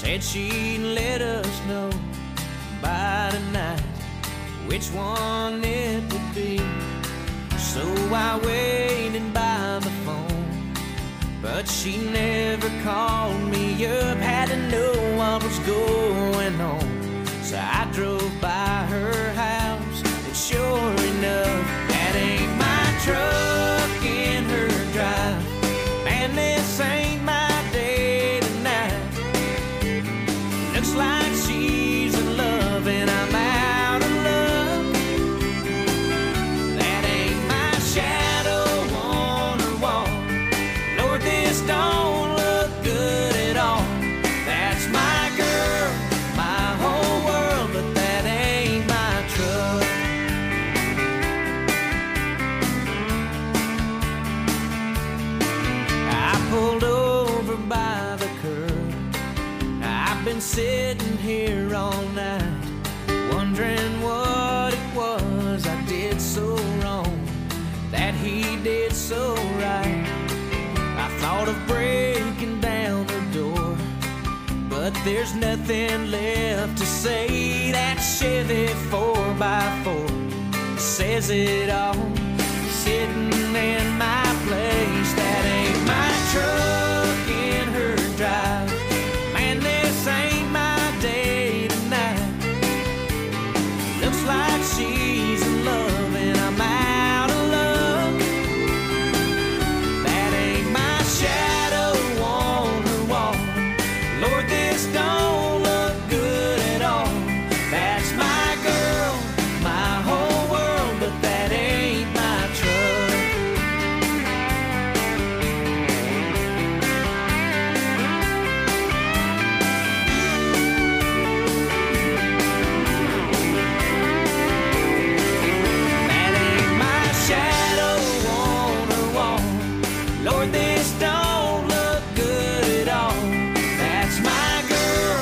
Said she'd let us know by tonight which one it would be. So I waited by the phone, but she never called me up. Had to know what was going on, so I drove by her house, and sure enough, that ain't my truck in her drive. Man, this ain't my day tonight. Looks like she's in love and I'm out of luck. That ain't my shadow on her wall. Lord, this don't look good at all. That's my girl, my whole world, but that ain't my truck. I pulled over by the curb. I've been sitting here all night, wondering what it was I did so wrong, that he did so right. I thought of breaking down her door, but there's nothing left to say. That Chevy 4x4 says it all, sitting in my place. That ain't my truck in her drive. Man, this ain't my day tonight. Looks like she's in love and I'm out of luck. That ain't my shadow on her wall. Lord, this don't look good at all. That's my girl, my whole world, but that ain't my truck. That ain't my shadow on her wall. Lord, this don't look good at all. That's my girl,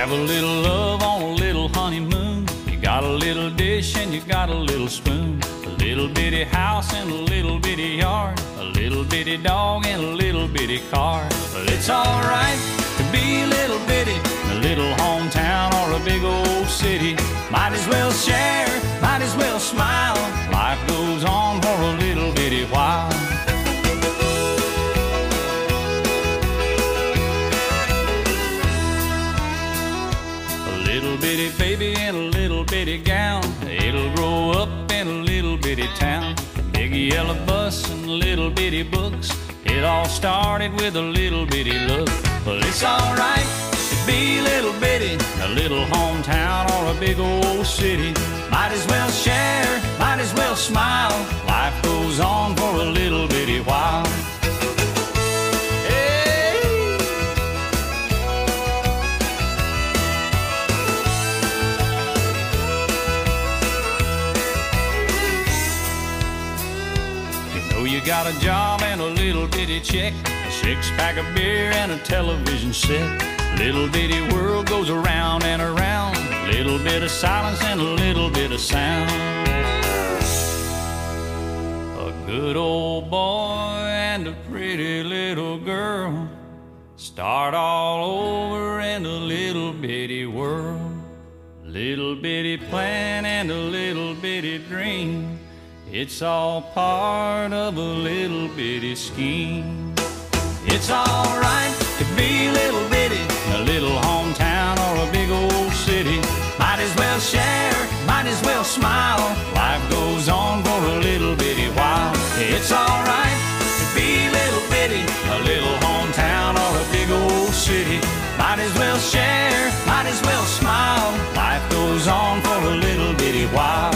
Have a little love on a little honeymoon. You got a little dish and you got a little spoon. A little bitty house and a little bitty yard. A little bitty dog and a little bitty car. But it's alright to be a little bitty in a little hometown or a big old city. Might as well share, might as well smile. Life goes on for a little bitty while. Little bitty baby in a little bitty gown. It'll grow up in a little bitty town. Big yellow bus and little bitty books. It all started with a little bitty look. Well, it's alright to be a little bitty in a little hometown or a big old city. Might as well share, might as well smile. Life goes on for a little bitty while. You got a job and a little bitty check, a six-pack of beer and a television set. Little bitty world goes around and around. Little bit of silence and a little bit of sound. A good old boy and a pretty little girl start all over in a little bitty world. Little bitty plan and a little bitty dream. It's all part of a little bitty scheme. It's alright to be a little bitty in a little hometown or a big old city. Might as well share, might as well smile. Life goes on for a little bitty while. It's alright to be a little bitty in a little hometown or a big old city. Might as well share, might as well smile. Life goes on for a little bitty while.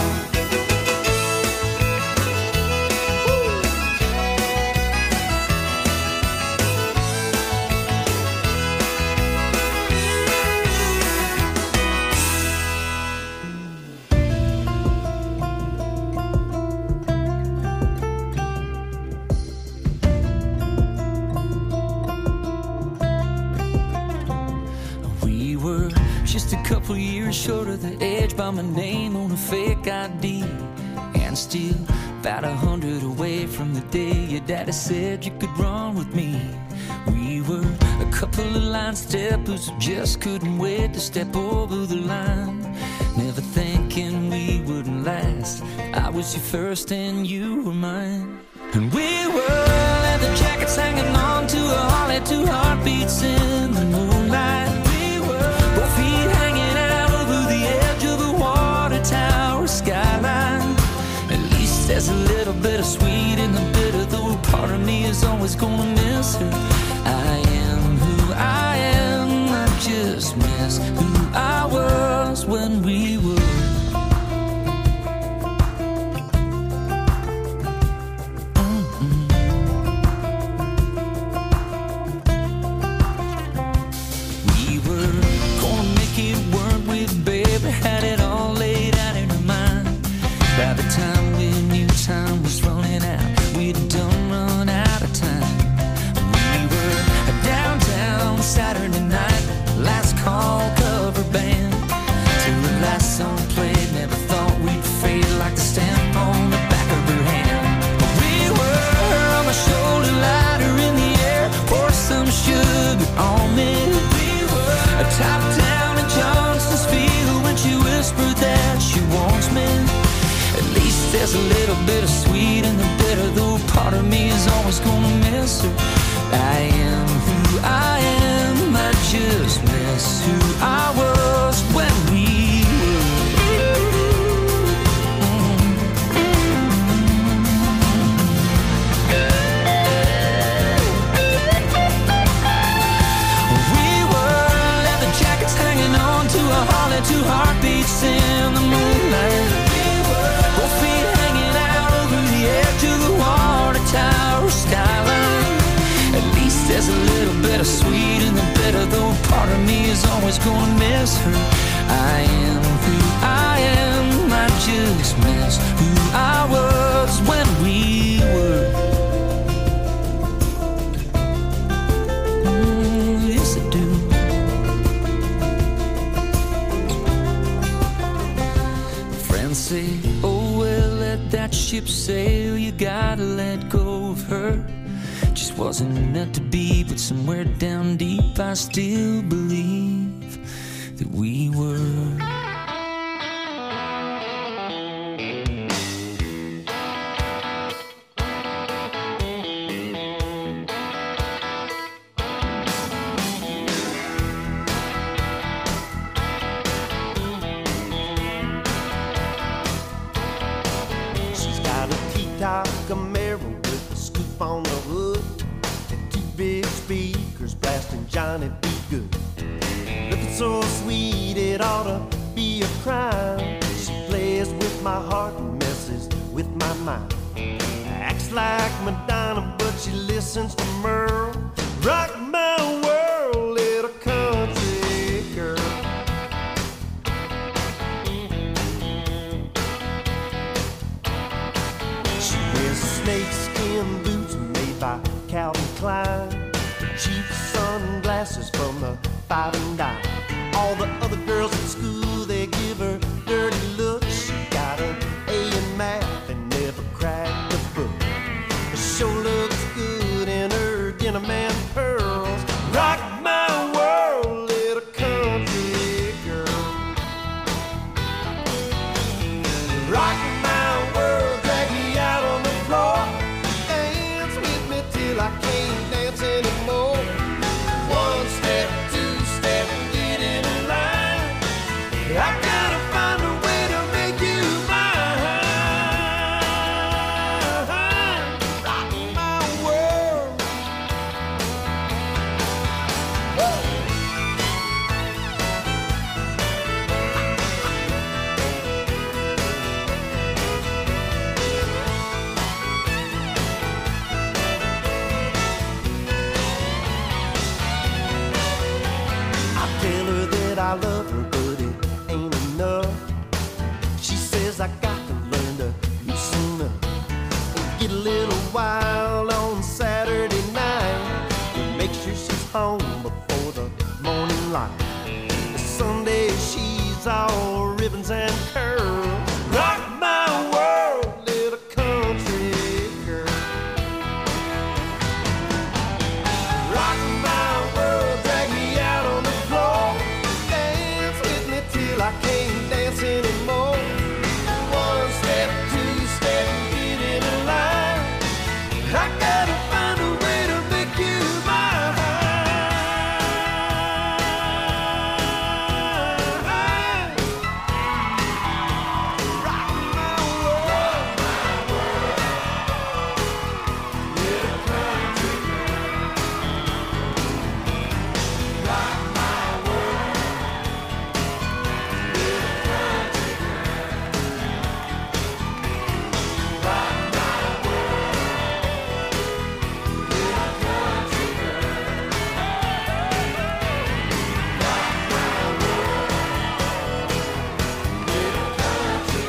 Couple years short of the edge by my name on a fake ID, and still about 100 away from the day your daddy said you could run with me. We were a couple of line steppers who just couldn't wait to step over the line, never thinking we wouldn't last. I was your first and you were mine, and we were leather jackets hanging on to a Harley, two heartbeats in the moonlight. Both feet hanging out over the edge of a water tower skyline. At least there's a little bit of sweet in the bitter, though part of me is always gonna miss her. I am who I am, I just miss who I was when we were. Had it all laid out in her mind. By the time we knew time was running out, we'd done run out of time. We were downtown Saturday night, last call cover band. Till the last song played, never thought we'd fade like the stamp on the back of her hand. We were on my shoulder, lighter in the air, pour some sugar on me. We were top down in Johnson's Field when she whispered that she wants me. At least there's a little bit of sweet in the bitter, though part of me is always gonna miss her. I am who I am, I just miss who I was when we were. We were leather jackets hanging on to a Harley, two heartbeats in the moonlight. Both feet hanging out over the edge of the water tower skyline. At least there's a little bit of sweet in the bitter, though part of me is always gonna miss her. I am who I am, I just miss who I was when we were. Yes, I do. that ship sail, you gotta let go of her. Just wasn't meant to be, but somewhere down deep I still believe that we were. Camaro with a scoop on the hood and 2 big speakers blasting Johnny B. Good. Looking so sweet it ought to be a crime. She plays with my heart and messes with my mind. Acts like Madonna but she listens to Merle. Rock my world, little country girl. Snakeskin boots made by Calvin Klein, cheap sunglasses from the 5 and dime. All the other girls at school, they give her dirty looks. She got an A in math and never cracked a book. She sure looks good in her denim and pearls. Rock my world, little country girl. Rock my world, drag me out on the floor. Dance with me till I can't dance anymore. 1 step, 2 step, get in line. I gotta find a way to make you mine. Rock my world. Tell her that I love her, but it ain't enough. She says I got to learn to loosen up and get a little wild on Saturday night and make sure she's home before the morning light. Sunday she's all ribbons and curls. Rock my world, little country girl. Rock my world, drag me out on the floor. Dance with me till I can't dance anymore. 1 step, 2 step, get in a line. I gotta find a way to make you mine. Rock my world, little country girl. Rock my world, little country girl. Rock my world, little country girl. Rock my world, little country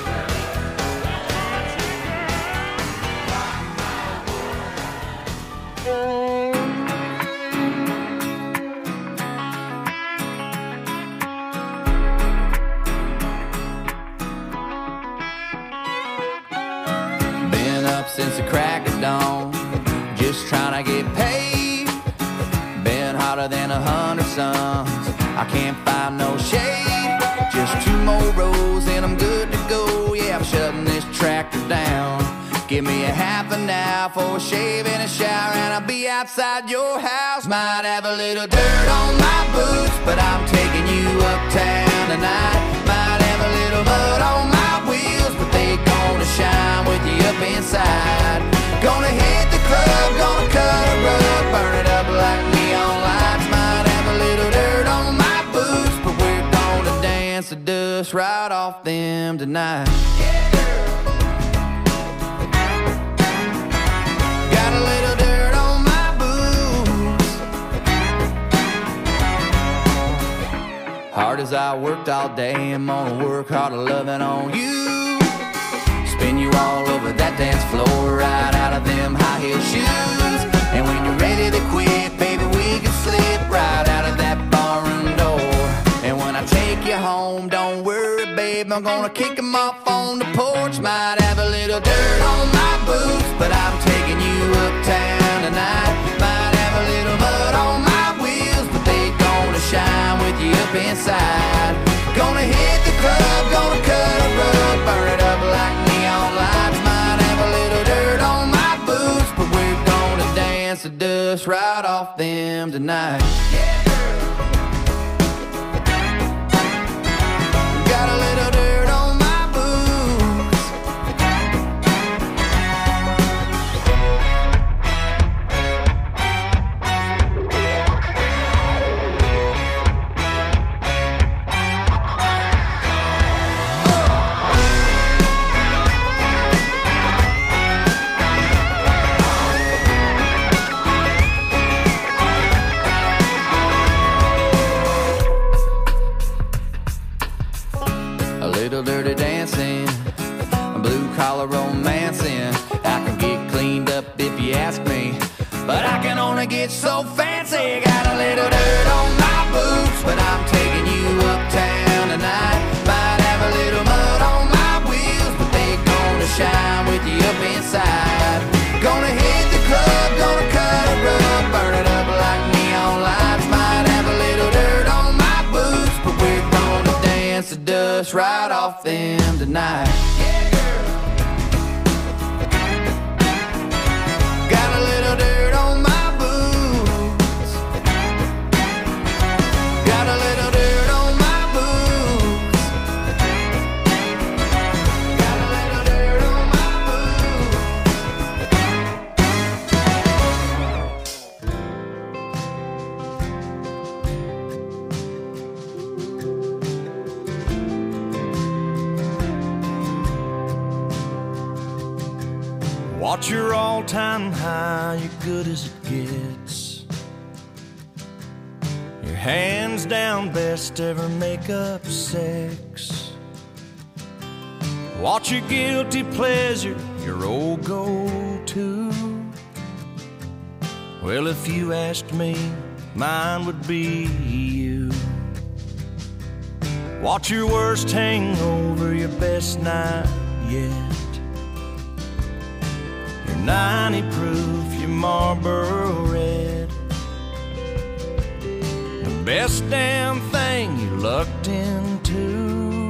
Been up since the crack of dawn, just trying to get paid. Been hotter than 100 suns, I can't find no shade. Just 2 more rows and I'm good to go. Yeah, I'm shutting this tractor down. Give me a half an hour for a shave and a shower, and I'll be outside your house. Might have a little dirt on my boots, but I'm taking you uptown tonight. Might have a little mud on my wheels, but they gonna shine with you up inside. Gonna hit the club, gonna cut a rug, burn it up like neon lights. Might have a little dirt on my boots, but we're gonna dance the dust right off them tonight. Got a little dirt on my boots. Hard as I worked all day, I'm gonna work harder loving on you. Spin you all over that dance floor, right out of them high heel shoes. And when you're ready to quit, baby, we can slip right out of that barroom door. And when I take you home, don't worry, babe, I'm gonna kick 'em off on the porch. Might have a little dirt uptown tonight. Might have a little mud on my wheels, but they gonna shine with you up inside. Gonna hit the club, gonna cut a rug, burn it up like neon lights. Might have a little dirt on my boots, but we're gonna dance the dust right off them tonight. Yeah, girl. Got a little dirt on my boots. A little dirty dancing, blue collar romancing. I can get cleaned up if you ask me, but I can only get so fancy. Got a little dirt on my boots, but I'm taking you uptown tonight. Might have a little mud on my wheels, but they gonna shine with you up inside. Gonna hit the club, gonna cut a rug, burn it up like neon lights. Might have a little dirt on my boots, but we're gonna dance the dust right off them tonight. Yeah, girl. Got a little dirt on my boots. Got a little dirt on my boots. Got a little dirt on my boots. Watch your all-time high, you're good as it gets. Your hands down best ever make-up sex. Watch your guilty pleasure, your old go-to. Well, if you asked me, mine would be you. Watch your worst hangover, your best night yet. 90 proof, your Marlboro Red. The best damn thing you lucked into.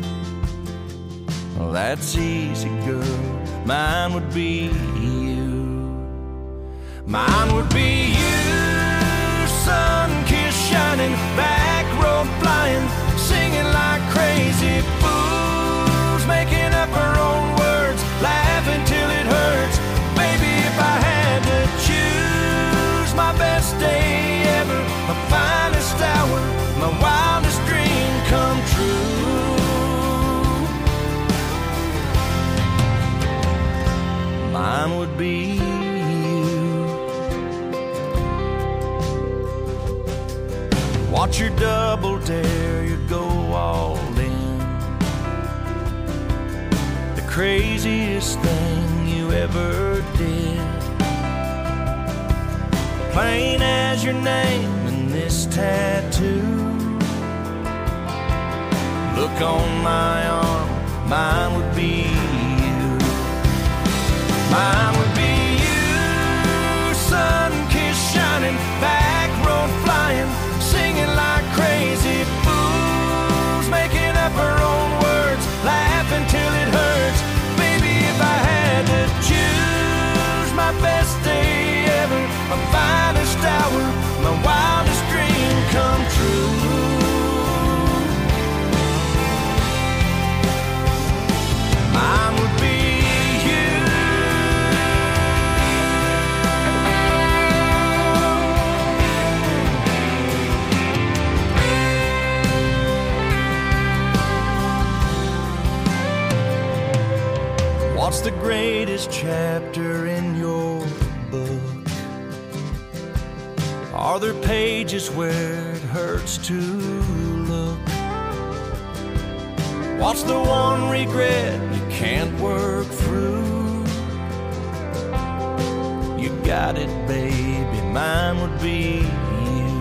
Well, that's easy, girl. Mine would be you. Mine would be you. Sun kiss shining, back road flying, singing like crazy fools, making up our own words, laughing till it hurts. If I had to choose my best day ever, my finest hour, my wildest dream come true, mine would be you. Watch your double dare, you go all in. The craziest thing you ever did. Plain as your name and this tattoo. Look on my arm, mine would be you. Mine would be you. Sun kiss shining, back road flying, singing like crazy fools, making up our own words, laughing till it hurts. Baby, if I had to choose my best day ever, my finest hour, my wildest dream come true, mine would be you. What's the greatest chapter in your book? Are there pages where it hurts to look? What's the one regret you can't work through? You got it, baby, mine would be you.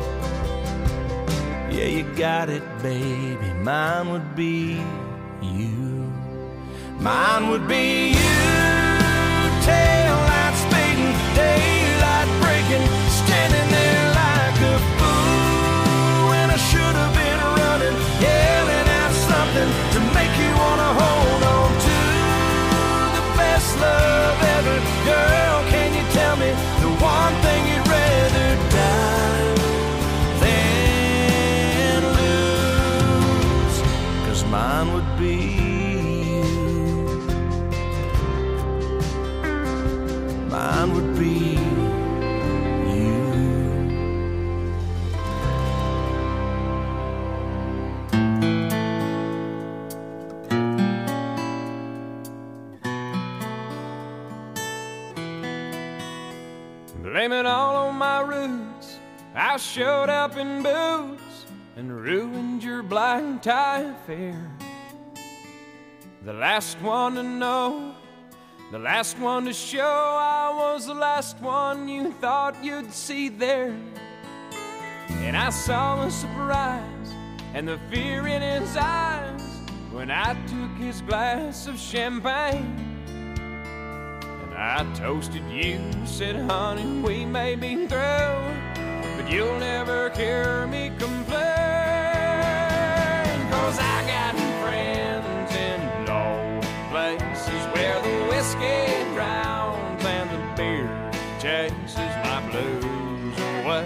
Yeah, you got it, baby, mine would be you. Mine would be you, tail lights, I showed up in boots and ruined your black tie affair. The last one to know, the last one to show I was the last one you thought you'd see there. And I saw the surprise and the fear in his eyes when I took his glass of champagne. And I toasted you, said, honey, we may be through, but you'll never hear me complain. 'Cause I got friends in low places where the whiskey drowns and the beer chases my blues away.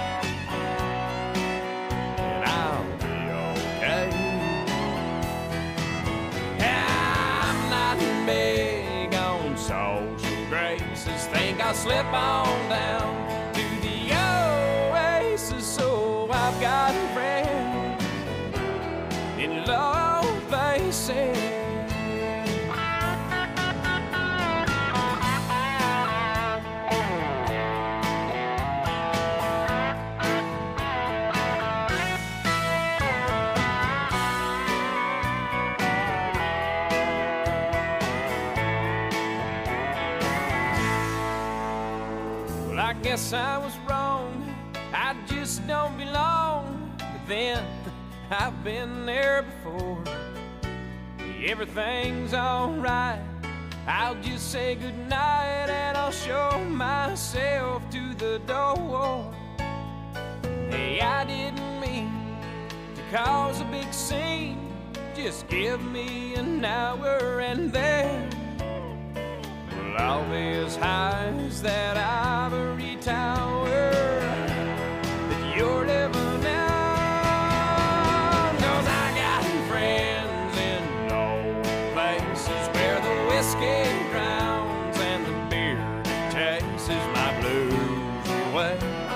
And I'll be okay. I'm not big on social graces. Think I'll slip on down to the Oasis. So I've got friends in low places. Well, I guess I was wrong, I just don't belong. But then I've been there before. Everything's alright, I'll just say goodnight and I'll show myself to the door. Hey, I didn't mean to cause a big scene. Just give me an hour and then well, I'll be as high as that ivory tower that you're living in. 'Cause I got friends in low places where the whiskey drowns and the beer chases my blues away.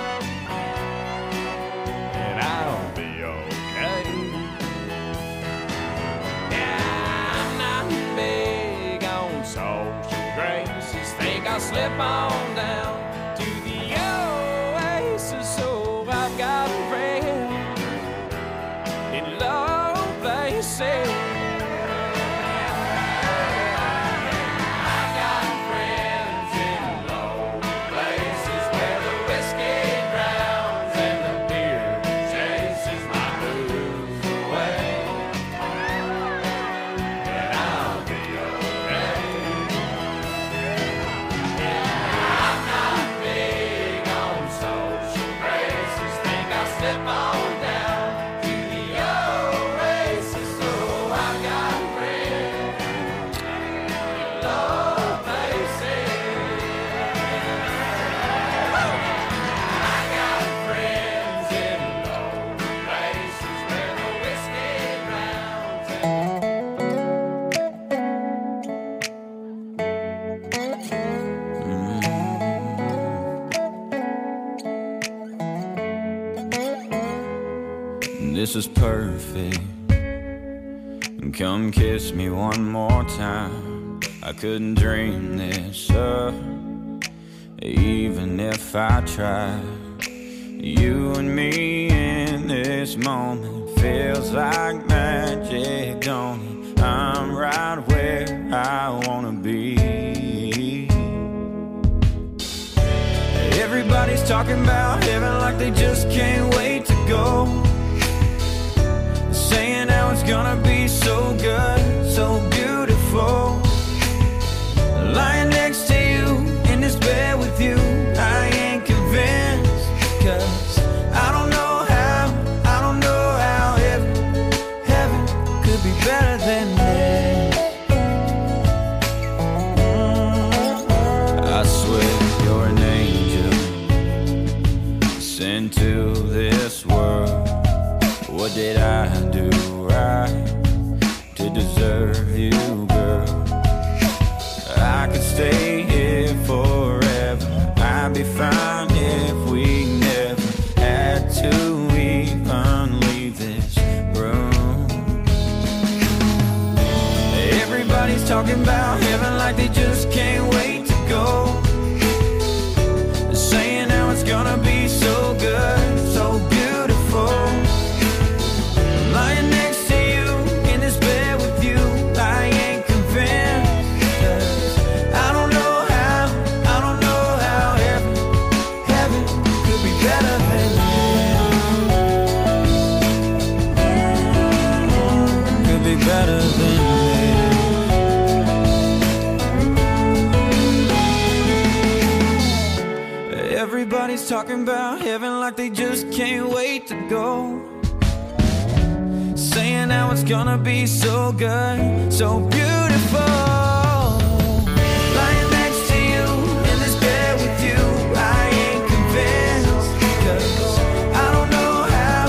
And I'll be okay. Yeah, I'm not big on social graces. Think I'll slip on down to the Oasis. So I've got friends in low places. This is perfect. Come kiss me one more time. I couldn't dream this up, even if I tried. You and me in this moment feels like magic, don't it? I'm right where I wanna be. Everybody's talking about heaven like they just can't wait to go. Saying how it's gonna be so good, so beautiful. Lying next to you, in this bed with you, I ain't convinced. 'Cause I don't know how heaven could be better than this. I swear you're an angel sent to this world. What did I do right to deserve you, girl? I could stay here forever. I'd be fine if we never had to even leave this room. Everybody's talking about heaven like they just can't wait to go. Saying how it's gonna be so good, talking about heaven like they just can't wait to go. Saying how it's gonna be so good, so beautiful. Lying next to you in this bed with you, I ain't convinced. 'Cause I don't know how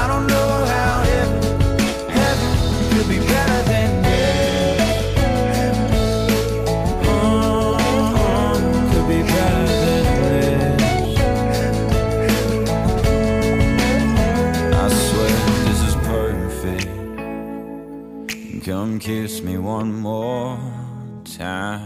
heaven could be better than this. Could be better than this. I swear this is perfect. Come kiss me one more time.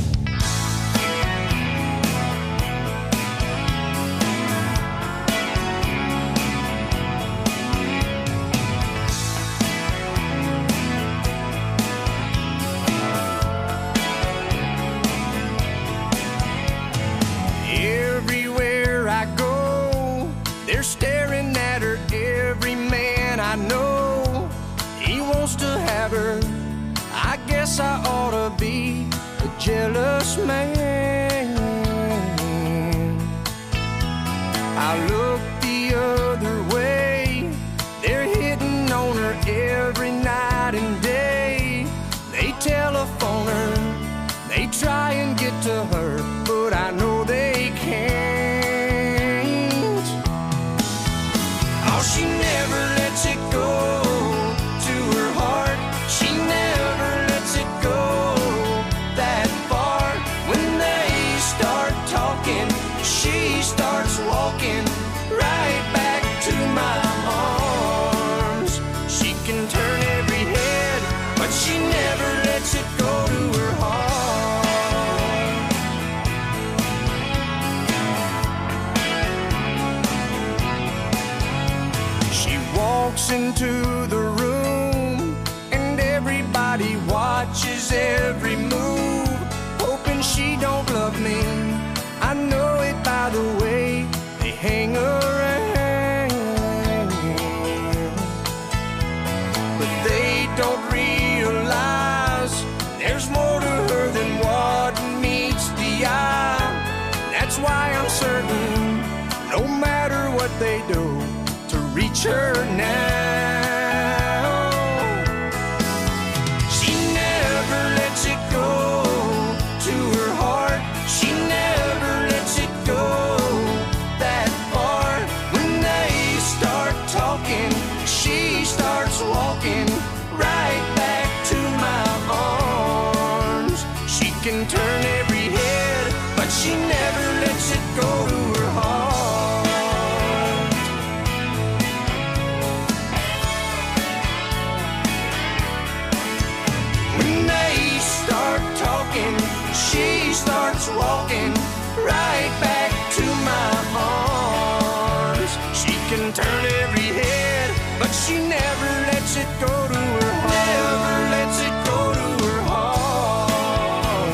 Everywhere I go, they're staring at her. Every man I know, he wants to have her. I guess I ought to be a jealous man. I look the other way, they're hitting on her every night and day. They telephone her, they try and get to her, but I know they can't. Oh, she never lets it go to her heart. She never lets it go that far. When they start talking, she starts walking right back to my arms. She can turn every head, but she never lets it go to her heart. She walks into the room and everybody watches every move, hoping she don't love me. I know it by the way they hang around, but they don't realize there's more to her than what meets the eye. That's why I'm certain, no matter what they do to reach her now, she never lets it go to her heart. She never lets it go that far. When they start talking, she starts walking right back to my arms. She can turn every head, but she never lets it go to her heart. When they start talking, she starts walking right back to my arms. She can turn every head, but she never lets it go to her heart. Never lets it go to her heart.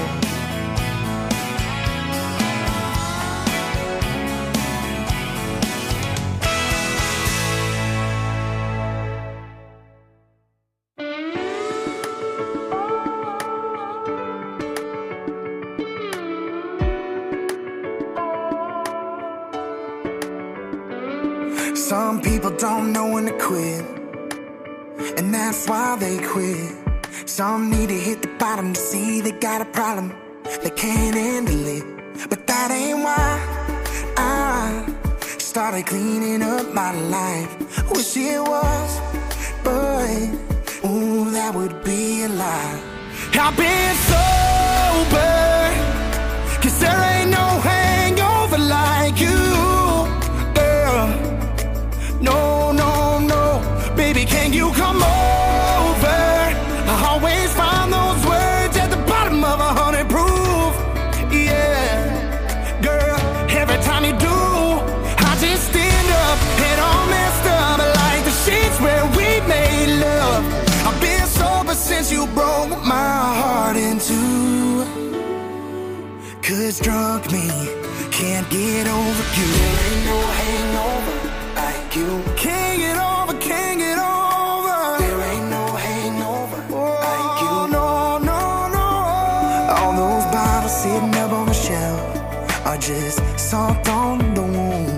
Some people don't know when to quit, and that's why they quit. Some need to hit the bottom to see they got a problem, they can't handle it. But that ain't why I started cleaning up my life. Wish it was, but ooh, that would be a lie. I've been sober, 'cause there ain't no hangover like you, girl. No, no, no, baby, can you come over? I always find those words at the bottom of 100 proof. Yeah, girl, every time you do, I just stand up and all messed up like the sheets where we made love. I've been sober since you broke my heart in two. 'Cause drunk me can't get over you. There ain't no hangover like you. Can't get over, can't get over. There ain't no hangover like you. No, no, no. All those bottles sitting up on the shelf are just salt on the wound.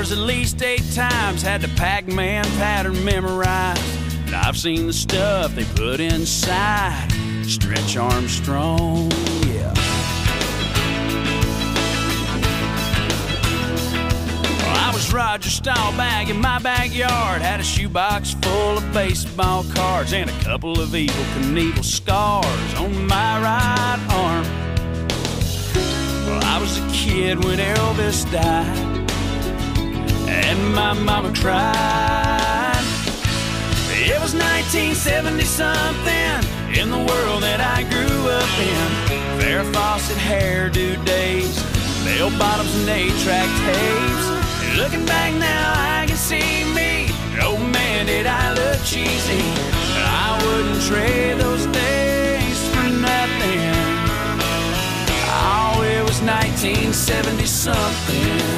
numbers at least 8 times. Had the Pac-Man pattern memorized. And I've seen the stuff they put inside Stretch Armstrong, yeah. I was Roger Staubach in my backyard. Had a shoebox full of baseball cards and a couple of Evel Knievel scars on my right arm. Well, I was a kid when Elvis died, and my mama cried. It was 1970-something in the world that I grew up in. Farrah Fawcett hairdo days, bell bottoms and 8-track tapes. Looking back now, I can see me. Oh man, did I look cheesy. But I wouldn't trade those days for nothing. Oh, it was 1970-something.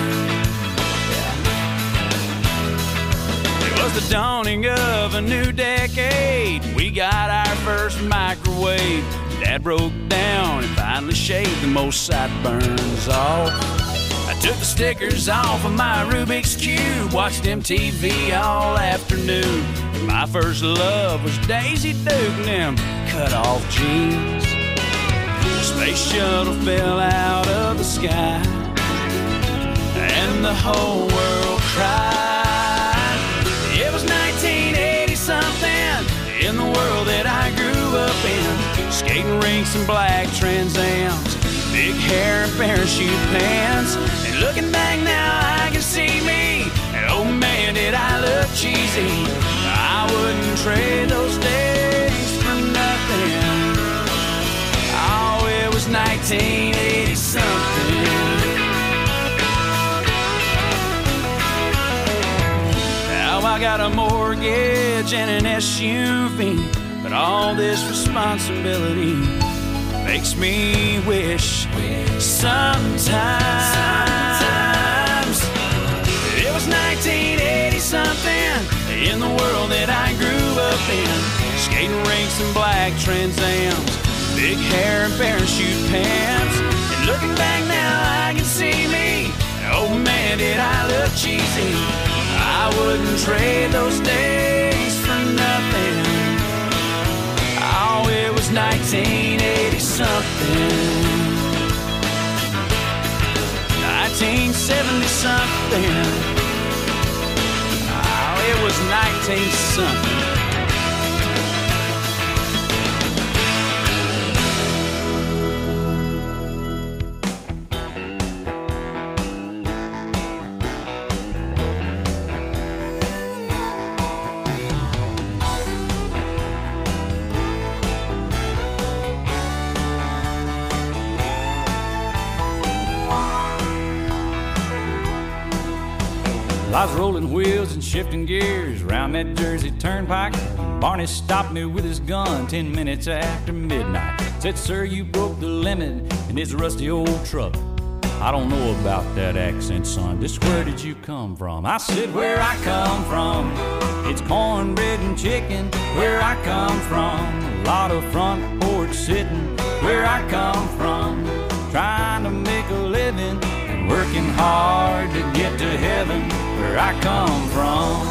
It was the dawning of a new decade. We got our first microwave. Dad broke down and finally shaved the most sideburns off. I took the stickers off of my Rubik's Cube, watched MTV all afternoon. My first love was Daisy Duke and them cut-off jeans. The space shuttle fell out of the sky, and the whole world cried. It was 1980-something in the world that I grew up in. Skating rinks and black Trans Ams, big hair and parachute pants. And looking back now, I can see me. And oh man, did I look cheesy. I wouldn't trade those days for nothing. Oh, it was 1980-something. Now I got a mortgage and an SUV, but all this responsibility makes me wish sometimes it was 1980-something in the world that I grew up in. Skating rinks and black Trans Ams, big hair and parachute pants. And looking back now, I can see me. Oh man, did I look cheesy. I wouldn't trade those days for nothing. Oh, it was 1980-something. 1970-something. Oh, it was 19-something. I was rolling wheels and shifting gears round that Jersey turnpike. Barney stopped me with his gun 10 minutes after midnight. Said, sir, you broke the limit in this rusty old truck. I don't know about that accent, son. Just where did you come from? I said, where I come from, it's cornbread and chicken. Where I come from, a lot of front porch sitting. Where I come from, trying to make a living and working hard to get to heaven. Where I come from,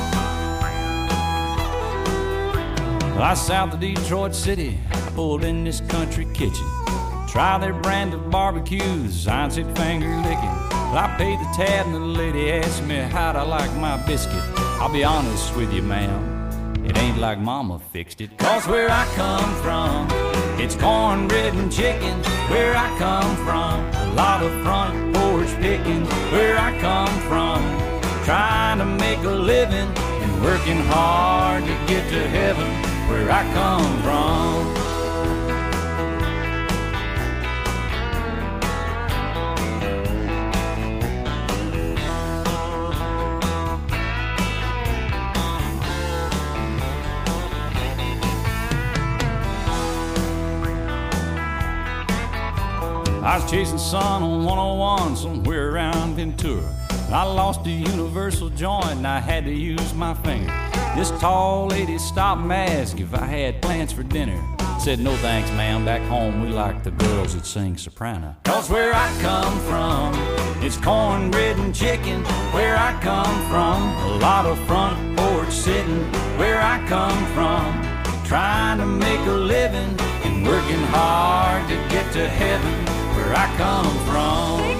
I south of Detroit City. I pulled in this country kitchen, try their brand of barbecues. I said finger licking. Well, I paid the tab and the lady asked me how'd I like my biscuit. I'll be honest with you, ma'am, it ain't like mama fixed it. Cause where I come from, it's cornbread and chicken. Where I come from, a lot of front porch picking. Where I come from, trying to make a living and working hard to get to heaven. Where I come from. I was chasing sun on 101 somewhere around Ventura. I lost a universal joint and I had to use my finger. This tall lady stopped and asked if I had plans for dinner. Said, no thanks, ma'am. Back home, we like the girls that sing soprano. 'Cause where I come from, it's cornbread and chicken. Where I come from, a lot of front porch sitting. Where I come from, trying to make a living and working hard to get to heaven. Where I come from.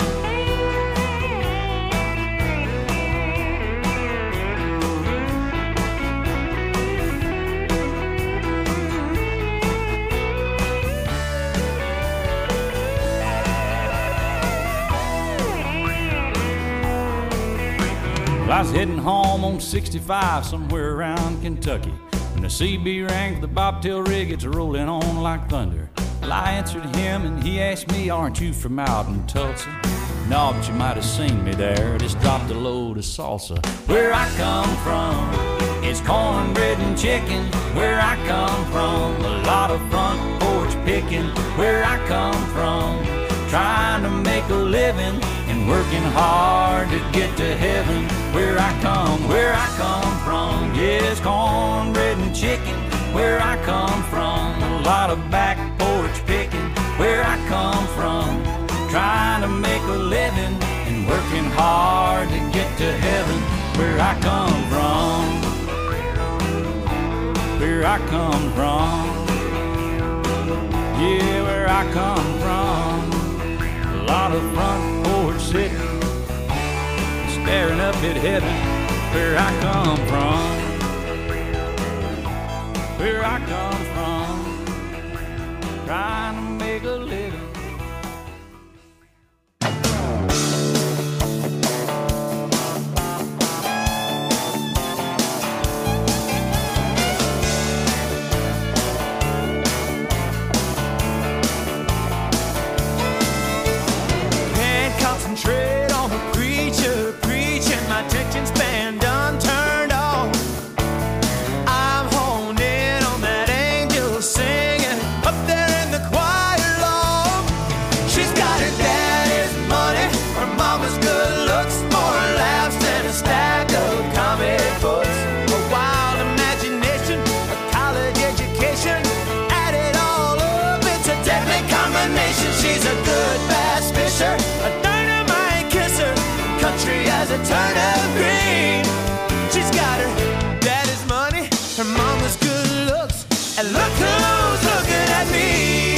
I was heading home on 65 somewhere around Kentucky when the CB rang for the bobtail rig. It's rolling on like thunder. Well, I answered him and he asked me, aren't you from out in Tulsa? No, but you might have seen me there. Just dropped a load of salsa. Where I come from, it's cornbread and chicken. Where I come from, a lot of front porch picking. Where I come from, trying to make a living and working hard to get to heaven. Where I come from, yes, cornbread and chicken. Where I come from, a lot of back porch picking. Where I come from, trying to make a living and working hard to get to heaven. Where I come from, where I come from, yeah, where I come from. A lot of front porch sitting, staring up at heaven. Where I come from, where I come from, trying to make a living. Concentrate on the preacher preaching, my attention span done turned off. I'm honed in on that angel singing up there in the choir loft. She's got her daddy's money, her mama's good looks, more laughs than a stack of comic books. A wild imagination, a college education, add it all up, it's a deadly combination. She's a good bass fisher, a country as a turnip green. She's got her daddy's money, her mama's good looks, and look who's looking at me.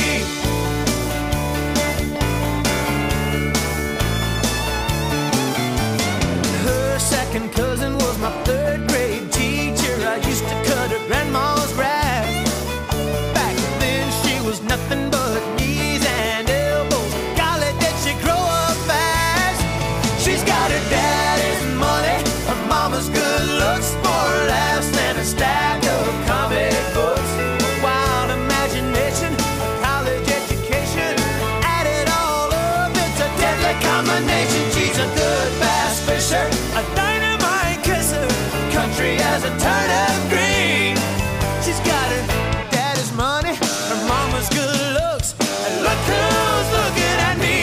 Her second cousin was my third grade teacher. I used to cut her grandma's grass. Back then she was nothing but knees and elbows. Golly, did she grow up fast. She's got her daddy's money, her mama's good looks, more laughs than a stack of comic books. A wild imagination, a college education, add it all up, it's a deadly combination. She's a good bass fisher, a dynamite kisser, country as a turnip green. She's got her daddy's money, her mama's good looks, and look who's looking at me.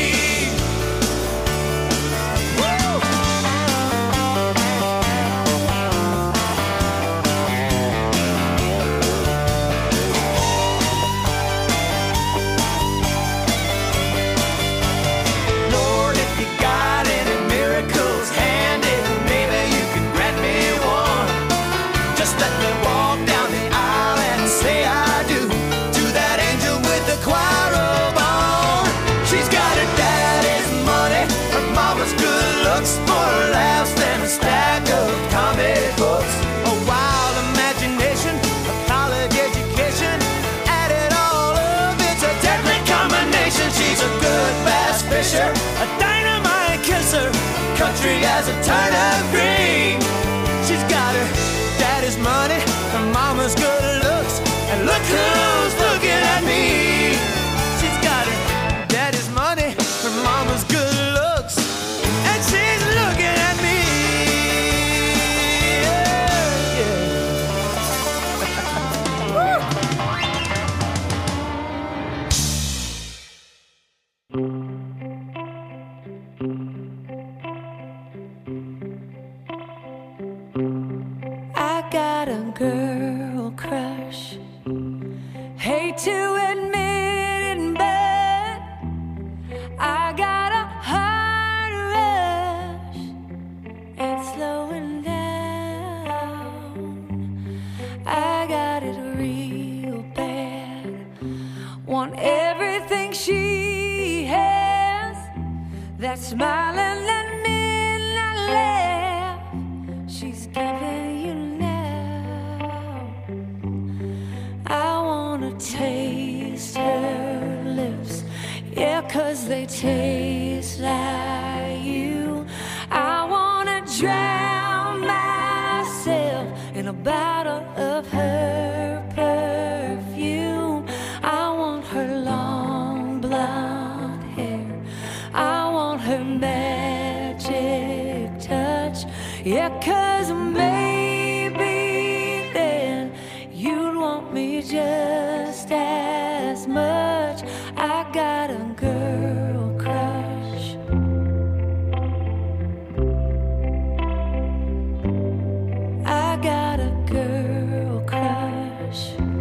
More laughs than a stack of comic books. A wild imagination, a college education, add it all up, it's a deadly combination. She's a good bass fisher, a dynamite kisser, country as a turnip green. She's got her daddy's money, her mama's good looks, and look who's looking at me. She's got her daddy's money, her mama's good looks, and she's looking at me. Yeah, I got a girl crush. Hate to admit it, but I got a heart rush. Ain't slowing down. I got it real bad. Want everything she has. That smiling and midnight laugh she's giving you now. I wanna taste her lips, yeah, 'cause they taste like you. I wanna drown myself in a bottle of her perfume. I want her long blonde hair, I want her magic touch, yeah, 'cause maybe then you'd want me just as much. I got a girl crush. I got a girl crush.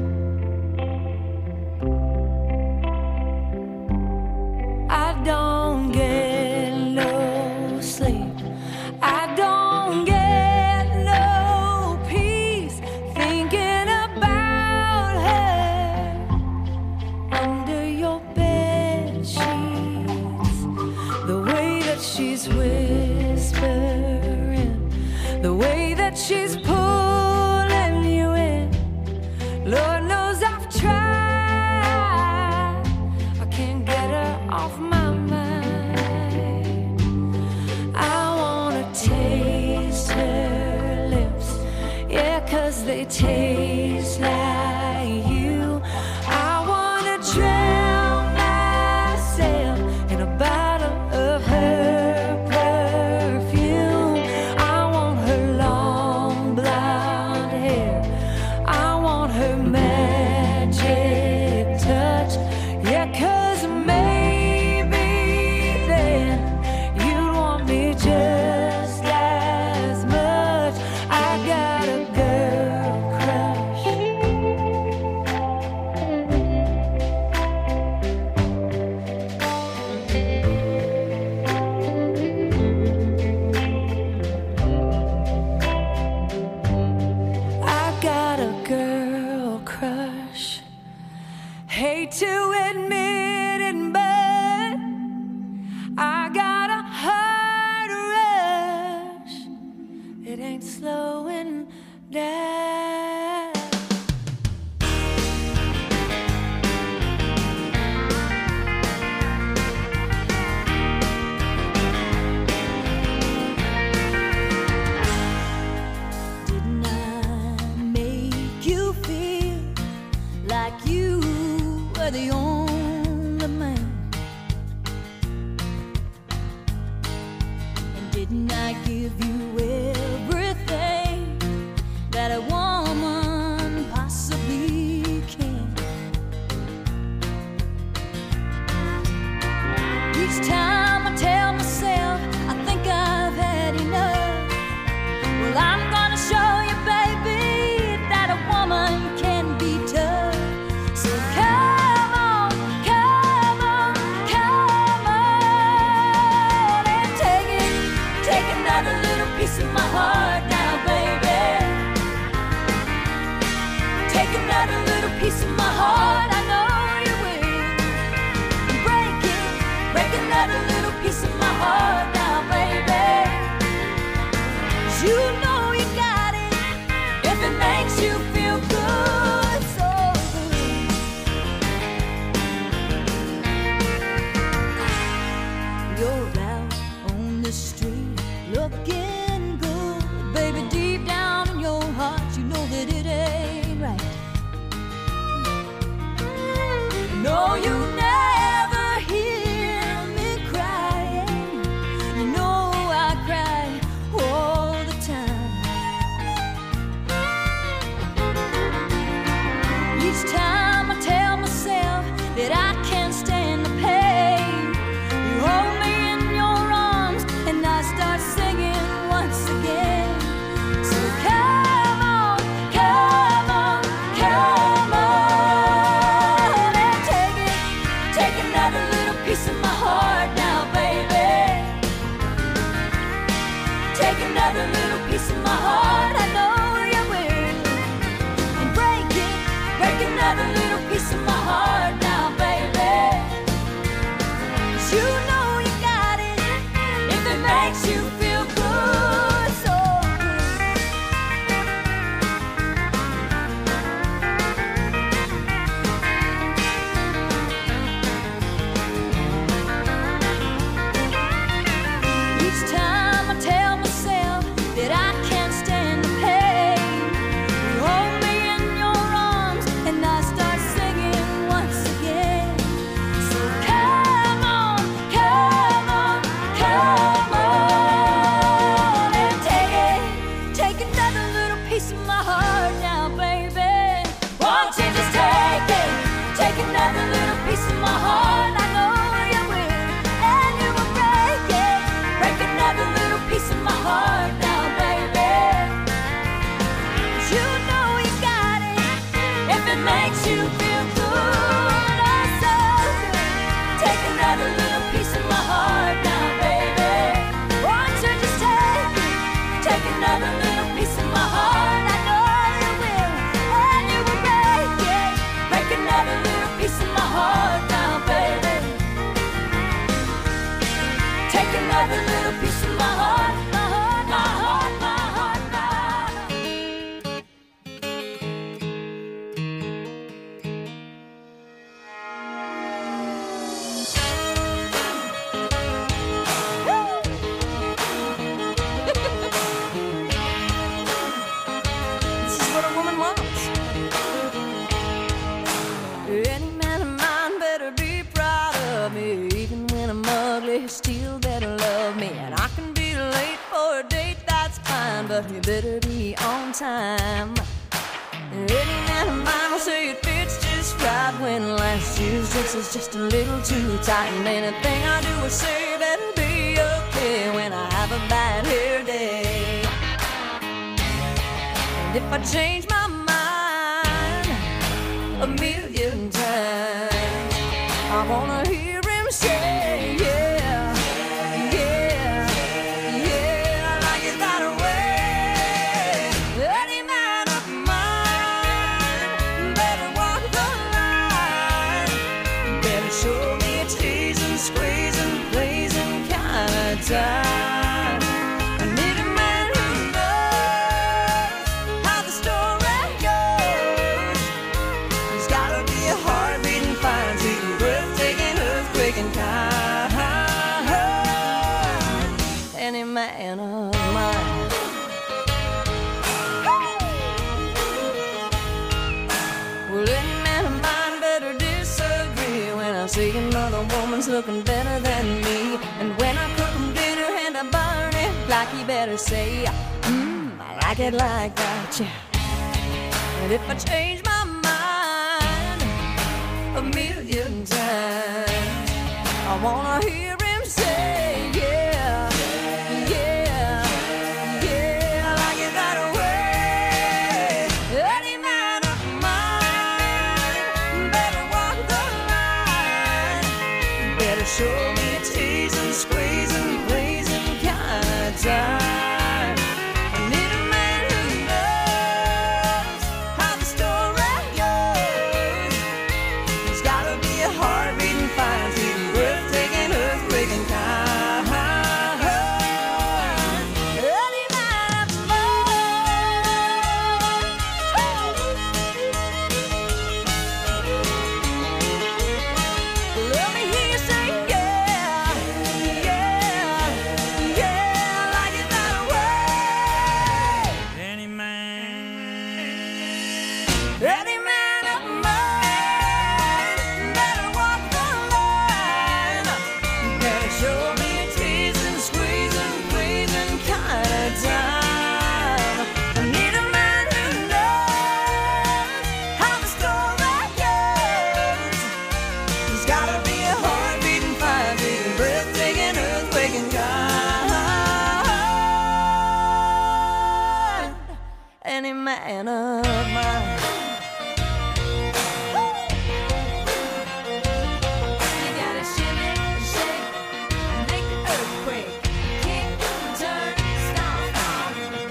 I don't get no sleep. I don't get no peace thinking about her under your bed sheets. The way that she's whispering, the way that she's pulling you in. Lord knows I've tried. I can't get her off my mind. I wanna taste her lips, yeah, 'cause they taste like you. I wanna drown myself in a bottle of her perfume. I want her long blonde hair, I want her magic touch, yeah, 'cause maybe then you'd want me just as much. I got a girl crush. I got a girl crush. Hate to admit it, but I got a heart rush. It ain't slowing down. Didn't I make you feel like you were the only man? And didn't I give you everything that a woman possibly can? Each time I tell myself I think I've had enough, well, I'm gonna show you, baby, that a woman can be tough. So come on, come on, come on, and take another little piece of my heart now, baby. Take another little piece of my heart, I know you will. Break another little piece of my heart now, baby. 'Cause you know you got it if it makes you feel good, so good. You're out on the street looking good, baby. Deep down in your heart, you know that it ain't right. No, you never hear me crying. You know I cry all the time. little piece of my heart, I know you will. And break another little piece of my heart now, baby. 'Cause you know you got it, if it makes you feel good, so good. Each time I tell myself that I can't stand the pain, you hold me in your arms and I start singing once again. So come on, come on, come on and take another little piece of my heart now, baby. Won't you just take another little piece of my heart? I know you will, and you will break another little piece of my heart now, baby. 'Cause you know you got it, if it makes you feel good, oh so good. Take another little piece of my heart now, baby. Won't you just take another little piece of my heart? I know you will, and you will break another little piece of my heart now, baby. Take another little piece of my heart, my heart, my heart, my heart, my heart. This is what a woman wants. Any man of mine better be proud of me. Even when I'm ugly, he still better love me. And I can be late for a date, that's fine, but he better be on time. Any man of mine will say it fits just right when last year's dress is just a little too tight. And anything I do or say better be okay when I have a bad hair day. And if I change my mind a million times, I wanna hear him say, yeah, yeah, yeah, I like it that way. Any man of mine better walk the line, better show me a teasing, squeezing, pleasing kind of time. I need a man who knows how the story goes. He's gotta be a heart-beating, fine-tuning, breathtaking, earthquaking kind. Any man of mine. Well, any man of mine better disagree when I see another woman's looking better than me. And when I cook him dinner and I burn it, like he better say, I like it like that, yeah. And if I change my mind a million times, I wanna hear him say, yeah, yeah, yeah, I like it that way. Any man of mine better walk the line, better show me a teasing, squeezing, pleasing kind of time. I need a man who knows how the story goes. He's gotta be a heart-beating, fine-tuning, breathtaking, earthquaking kind. Any man of mine. Let me hear you say, yeah, yeah, yeah, I like it that way. Any man of mine better walk the line, better show me a teasing, squeezing, pleasing kind of time. I need a man who knows how the story goes. He's gotta be a heart-beating, fire-beating, breathtaking, earthquaking kind. Any man of mine. You gotta shimmy, shake, make the earthquake, kick, turn, stomp, stomp.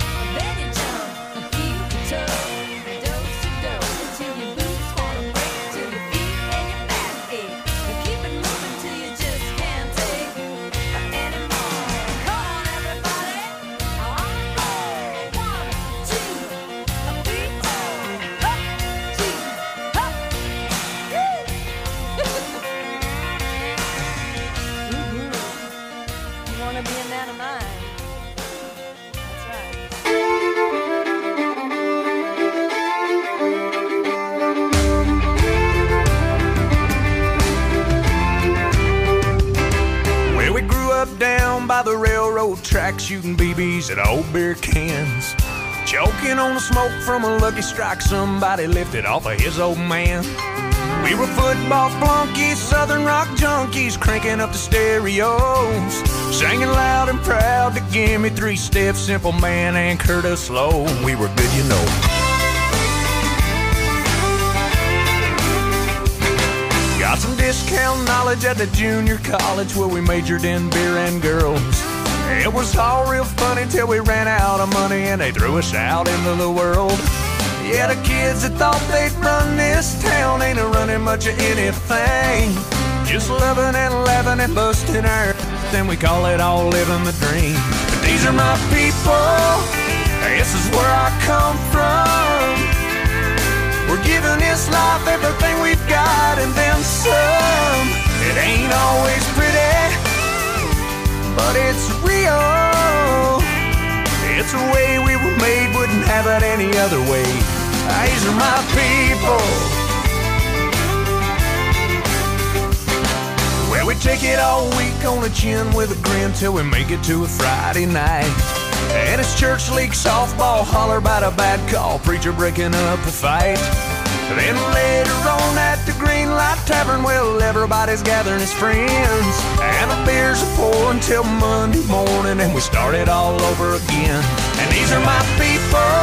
track, shooting BBs at old beer cans. Choking on the smoke from a Lucky Strike somebody lifted off of his old man. We were football flunkies, southern rock junkies, cranking up the stereos, singing loud and proud to Give Me 3 Steps, Simple Man, and Curtis Slow. We were good, you know. Got some discount knowledge at the junior college where we majored in beer and girls. It was all real funny till we ran out of money and they threw us out into the world. Yeah, the kids that thought they'd run this town ain't running much of anything. Just loving and laughing and busting our then we call it all living the dream. But these are my people, this is where I come from. We're giving this life everything we've got and then some. It ain't always pretty, but it's real. It's the way we were made, wouldn't have it any other way. These are my people. Well, we take it all week on the chin with a grin till we make it to a Friday night. And it's church league softball, holler about a bad call, preacher breaking up a fight. Then later on at the Green Light Tavern, well, everybody's gathering as friends, and the beers are pouring till Monday morning, and we start it all over again. And these are my people,